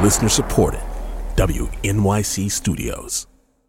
Listener supported. WNYC Studios.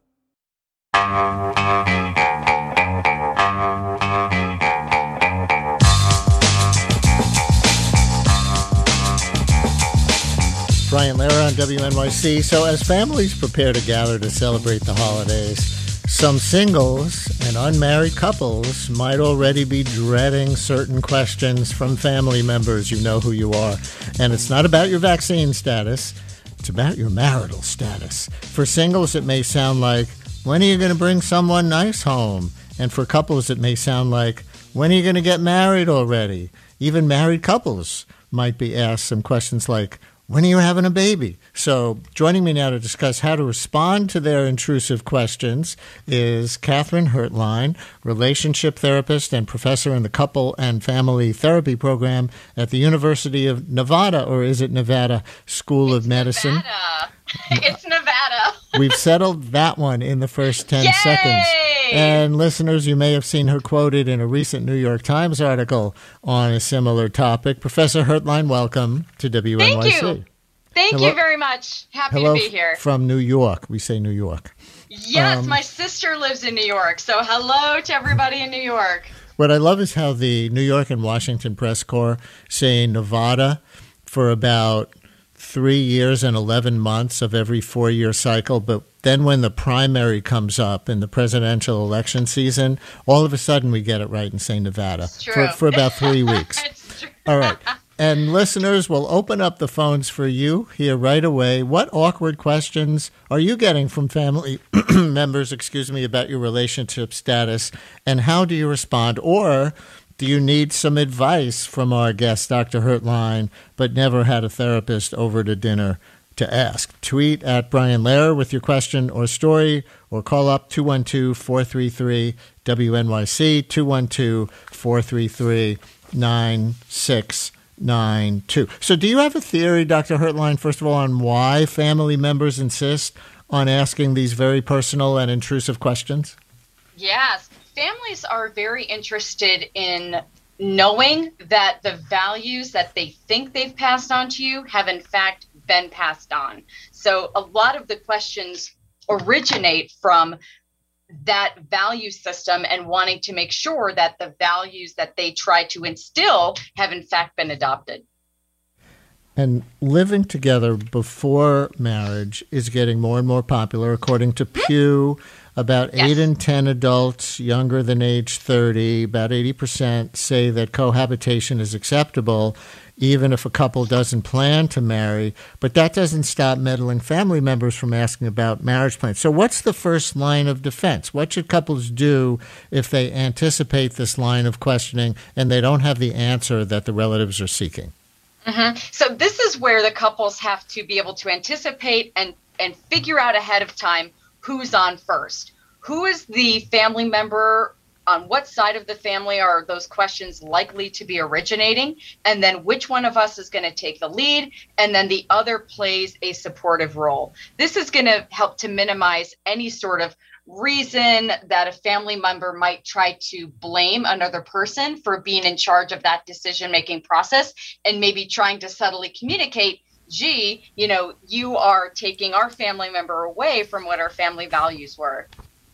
Brian Lehrer on WNYC. So as families prepare to gather to celebrate the holidays, some singles and unmarried couples might already be dreading certain questions from family members. You know who you are. And it's not about your vaccine status. It's about your marital status. For singles, it may sound like, when are you going to bring someone nice home? And for couples, it may sound like, when are you going to get married already? Even married couples might be asked some questions like, when are you having a baby? So joining me now to discuss how to respond to their intrusive questions is Katherine Hertlein, relationship therapist and professor in the Couple and Family Therapy Program at the University of Nevada, or is it Nevada School of Medicine? Nevada. It's Nevada. We've settled that one in the first 10 Yay! seconds. And listeners, you may have seen her quoted in a recent New York Times article on a similar topic. Professor Hertlein, welcome to WNYC. Thank you. Thank you very much. Happy to be here. From New York. We say New York. Yes, my sister lives in New York. So hello to everybody in New York. What I love is how the New York and Washington press corps say Nevada for about 3 years and 11 months of every 4-year cycle. But then when the primary comes up in the presidential election season, all of a sudden we get it right and say Nevada for about 3 weeks. It's true. All right. And listeners, will open up the phones for you here right away. What awkward questions are you getting from family members, about your relationship status, and how do you respond? Or do you need some advice from our guest, Dr. Hertlein, but never had a therapist over to dinner to ask? Tweet at Brian Lehrer with your question or story, or call up 212-433-WNYC, 212-433-9692. So do you have a theory, Dr. Hertlein, first of all, on why family members insist on asking these very personal and intrusive questions? Yes. Families are very interested in knowing that the values that they think they've passed on to you have in fact been passed on. So a lot of the questions originate from that value system and wanting to make sure that the values that they try to instill have in fact been adopted. And living together before marriage is getting more and more popular. According to Pew, about 8 in 10 adults younger than age 30, about 80% say that cohabitation is acceptable, even if a couple doesn't plan to marry. But that doesn't stop meddling family members from asking about marriage plans. So what's the first line of defense? What should couples do if they anticipate this line of questioning and they don't have the answer that the relatives are seeking? Mm-hmm. So this is where the couples have to be able to anticipate and figure out ahead of time who's on first. Who is the family member? On what side of the family are those questions likely to be originating? And then which one of us is going to take the lead? And then the other plays a supportive role. This is going to help to minimize any sort of reason that a family member might try to blame another person for being in charge of that decision-making process and maybe trying to subtly communicate, gee, you are taking our family member away from what our family values were.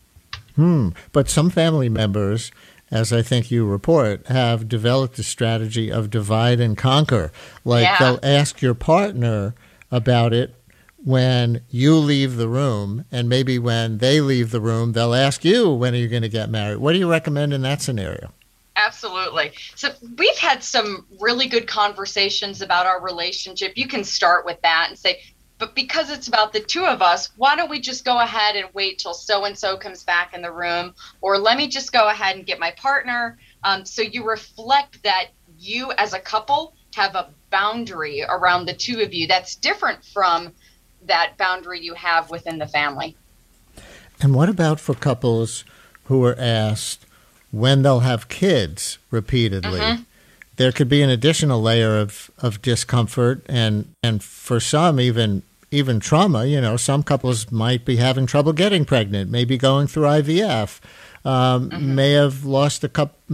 But some family members, as I think you report, have developed a strategy of divide and conquer. They'll ask your partner about it when you leave the room, and maybe when they leave the room, they'll ask you, when are you going to get married? What do you recommend in that scenario? Absolutely. So we've had some really good conversations about our relationship. You can start with that and say, but because it's about the two of us, why don't we just go ahead and wait till so-and-so comes back in the room? Or let me just go ahead and get my partner. So you reflect that you as a couple have a boundary around the two of you that's different from that boundary you have within the family. And what about for couples who are asked when they'll have kids repeatedly? Mm-hmm. There could be an additional layer of discomfort and for some even trauma. Some couples might be having trouble getting pregnant, maybe going through IVF, may have lost a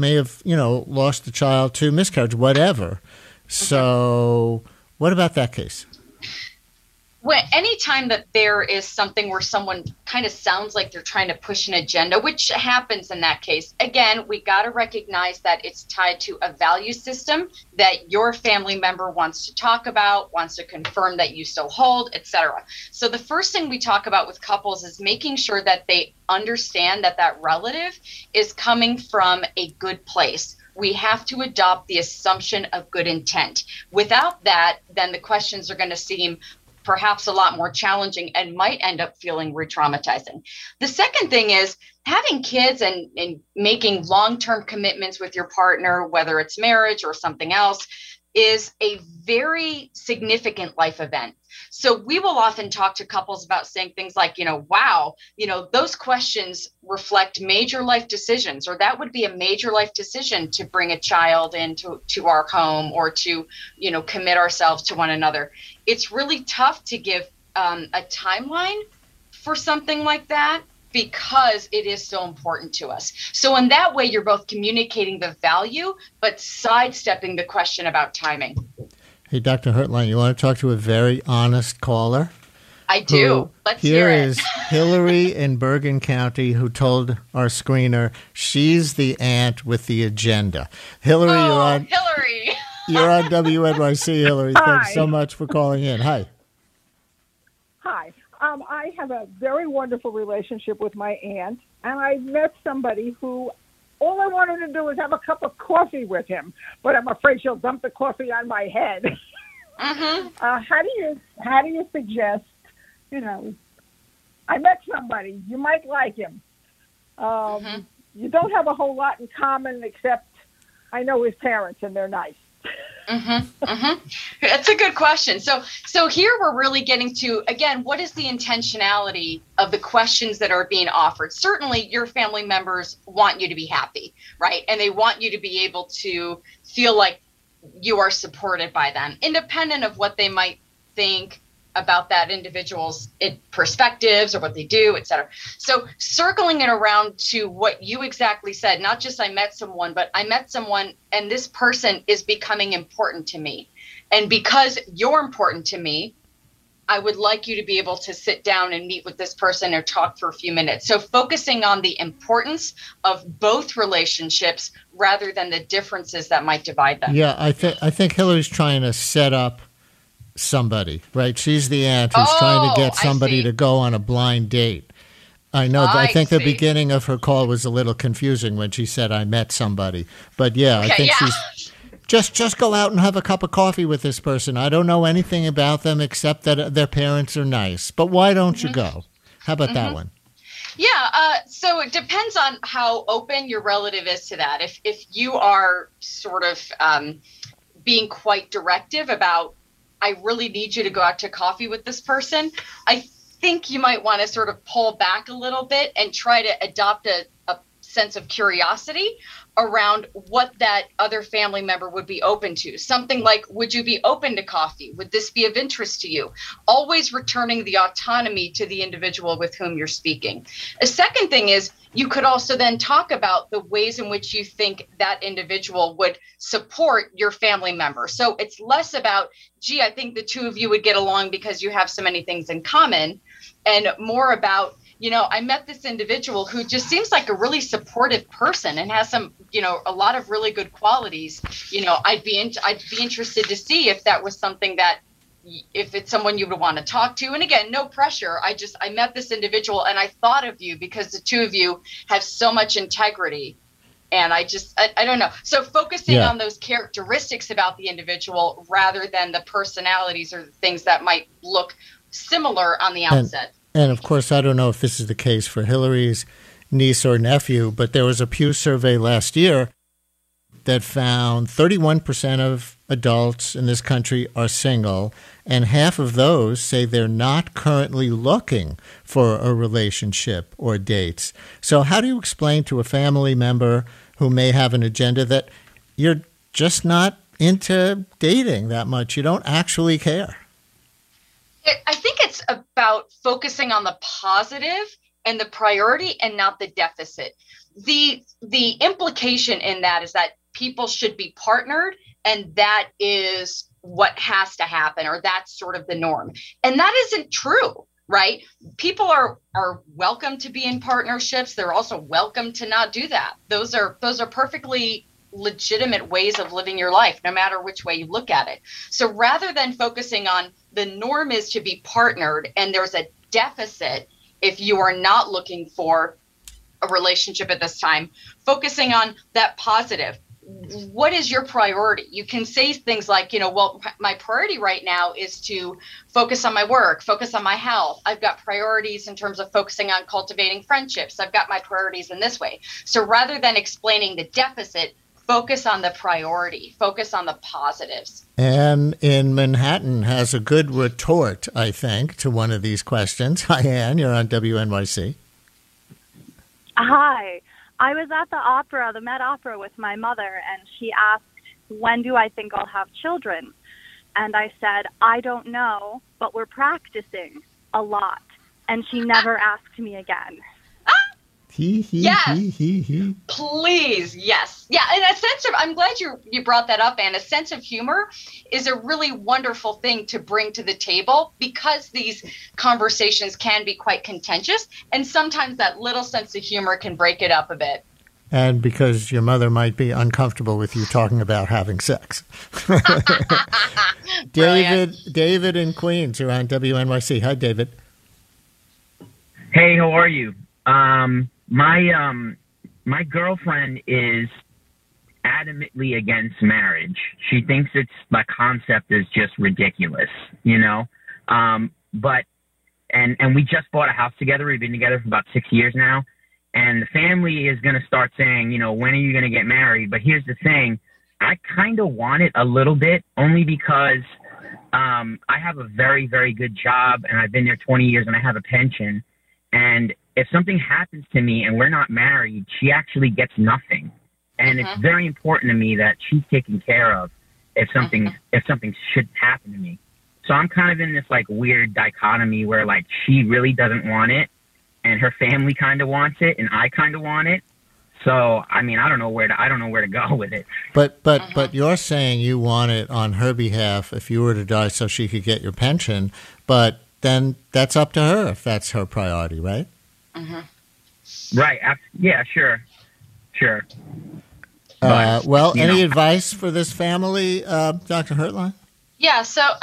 child to miscarriage, whatever. So what about that case? Anytime that there is something where someone kind of sounds like they're trying to push an agenda, which happens in that case, again, we got to recognize that it's tied to a value system that your family member wants to talk about, wants to confirm that you still hold, etc. So the first thing we talk about with couples is making sure that they understand that that relative is coming from a good place. We have to adopt the assumption of good intent. Without that, then the questions are going to seem perhaps a lot more challenging and might end up feeling re-traumatizing. The second thing is having kids and making long-term commitments with your partner, whether it's marriage or something else, is a very significant life event. So we will often talk to couples about saying things like, wow, those questions reflect major life decisions, or that would be a major life decision to bring a child into our home or to, commit ourselves to one another. It's really tough to give a timeline for something like that because it is so important to us. So in that way, you're both communicating the value, but sidestepping the question about timing. Hey, Dr. Hertlein, you want to talk to a very honest caller? I do. Let's hear it. Here is Hillary in Bergen County, who told our screener she's the aunt with the agenda. Hillary, Hillary. You're on WNYC, Hillary. Hi. Thanks so much for calling in. Hi. Hi. I have a very wonderful relationship with my aunt, and I met somebody who all I wanted to do was have a cup of coffee with him, but I'm afraid she'll dump the coffee on my head. Mm-hmm. How do you suggest, I met somebody, you might like him. You don't have a whole lot in common except I know his parents and they're nice. That's a good question. So here we're really getting to, again, what is the intentionality of the questions that are being offered? Certainly your family members want you to be happy, right? And they want you to be able to feel like you are supported by them, independent of what they might think about that individual's perspectives or what they do, et cetera. So circling it around to what you exactly said, not just I met someone, but I met someone and this person is becoming important to me. And because you're important to me, I would like you to be able to sit down and meet with this person or talk for a few minutes. So focusing on the importance of both relationships rather than the differences that might divide them. Yeah, I think Hillary's trying to set up somebody, right? She's the aunt who's trying to get somebody to go on a blind date. I know. I think the beginning of her call was a little confusing when she said, I met somebody. But yeah, I think she's just go out and have a cup of coffee with this person. I don't know anything about them except that their parents are nice. But why don't you go? How about that one? Yeah, so it depends on how open your relative is to that. If you are sort of being quite directive about, I really need you to go out to coffee with this person, I think you might want to sort of pull back a little bit and try to adopt a sense of curiosity around what that other family member would be open to. Something like, would you be open to coffee? Would this be of interest to you? Always returning the autonomy to the individual with whom you're speaking. A second thing is, you could also then talk about the ways in which you think that individual would support your family member. So it's less about, gee, I think the two of you would get along because you have so many things in common, and more about, I met this individual who just seems like a really supportive person and has some, a lot of really good qualities. I'd be interested to see if that was something that, if it's someone you would want to talk to. And again, no pressure. I met this individual and I thought of you because the two of you have so much integrity. And I don't know. So focusing on those characteristics about the individual rather than the personalities or things that might look similar on the outset. And of course, I don't know if this is the case for Hillary's niece or nephew, but there was a Pew survey last year that found 31% of adults in this country are single, and half of those say they're not currently looking for a relationship or dates. So how do you explain to a family member who may have an agenda that you're just not into dating that much? You don't actually care. I think it's about focusing on the positive and the priority and not the deficit. The implication in that is that people should be partnered, and that is what has to happen, or that's sort of the norm. And that isn't true, right? People are welcome to be in partnerships. They're also welcome to not do that. Those are perfectly legitimate ways of living your life, no matter which way you look at it. So rather than focusing on the norm is to be partnered and there's a deficit if you are not looking for a relationship at this time, focusing on that positive. What is your priority? You can say things like, well, my priority right now is to focus on my work, focus on my health. I've got priorities in terms of focusing on cultivating friendships. I've got my priorities in this way. So rather than explaining the deficit, focus on the priority, focus on the positives. Anne in Manhattan has a good retort, I think, to one of these questions. Hi, Anne. You're on WNYC. Hi. I was at the Met Opera with my mother, and she asked, when do I think I'll have children? And I said, I don't know, but we're practicing a lot. And she never asked me again. Yes. Please. Yes. Yeah. And I'm glad you brought that up, Anne. A sense of humor is a really wonderful thing to bring to the table, because these conversations can be quite contentious. And sometimes that little sense of humor can break it up a bit. And because your mother might be uncomfortable with you talking about having sex. David in Queens, you're on WNYC. Hi, David. Hey, how are you? My girlfriend is adamantly against marriage. She thinks the concept is just ridiculous, but we just bought a house together. We've been together for about 6 years now. And the family is going to start saying, when are you going to get married? But here's the thing. I kind of want it a little bit, only because I have a very, very good job, and I've been there 20 years, and I have a pension. And if something happens to me and we're not married, she actually gets nothing. And it's very important to me that she's taken care of if something should happen to me. So I'm kind of in this weird dichotomy where she really doesn't want it, and her family kind of wants it, and I kind of want it. So I don't know where to go with it. But you're saying you want it on her behalf if you were to die, so she could get your pension. But then that's up to her if that's her priority, right? Right. Yeah. Sure. Any advice for this family, Dr. Hertlein? Yeah.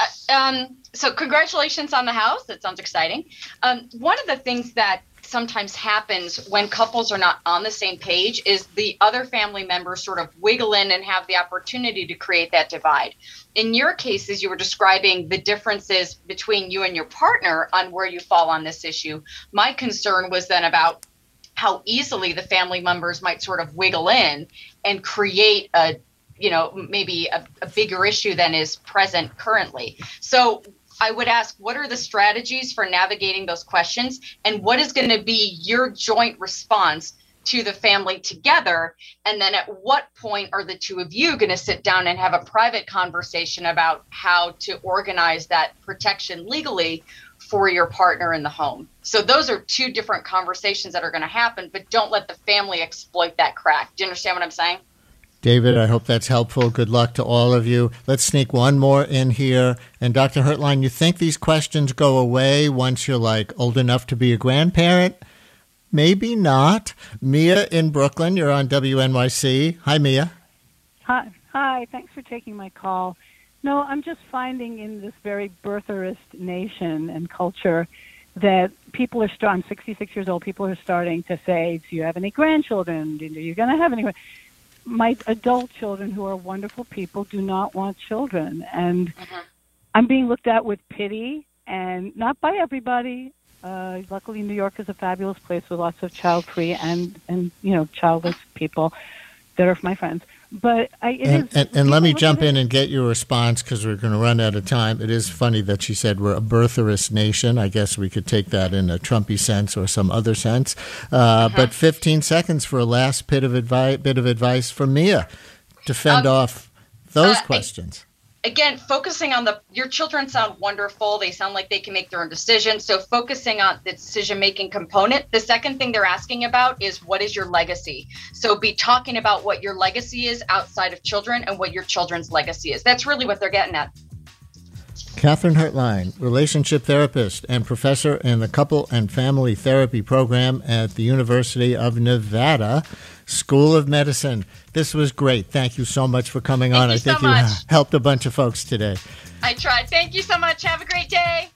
So congratulations on the house. That sounds exciting. One of the things that sometimes happens when couples are not on the same page is the other family members sort of wiggle in and have the opportunity to create that divide. In your cases, you were describing the differences between you and your partner on where you fall on this issue. My concern was then about how easily the family members might sort of wiggle in and create maybe a bigger issue than is present currently. So I would ask, what are the strategies for navigating those questions, and what is going to be your joint response to the family together? And then at what point are the two of you going to sit down and have a private conversation about how to organize that protection legally for your partner in the home? So those are two different conversations that are going to happen, but don't let the family exploit that crack. Do you understand what I'm saying? David, I hope that's helpful. Good luck to all of you. Let's sneak one more in here. And Dr. Hertlein, you think these questions go away once you're old enough to be a grandparent? Maybe not. Mia in Brooklyn, you're on WNYC. Hi, Mia. Hi. Thanks for taking my call. No, I'm just finding in this very birtherist nation and culture that people are I'm 66 years old. People are starting to say, do you have any grandchildren? Are you going to have any? My adult children, who are wonderful people, do not want children. And I'm being looked at with pity, and not by everybody. Luckily, New York is a fabulous place with lots of child-free and childless people that are my friends. But and let me jump in and get your response, because we're going to run out of time. It is funny that she said we're a birtherist nation. I guess we could take that in a Trumpy sense or some other sense. But 15 seconds for a last bit of advice from Mia to fend off those questions. Again, focusing on your children sound wonderful. They sound like they can make their own decisions. So focusing on the decision-making component. The second thing they're asking about is, what is your legacy? So be talking about what your legacy is outside of children and what your children's legacy is. That's really what they're getting at. Catherine Hertlein, relationship therapist and professor in the Couple and Family Therapy program at the University of Nevada School of Medicine. This was great. Thank you so much for coming on. I think you helped a bunch of folks today. I tried. Thank you so much. Have a great day.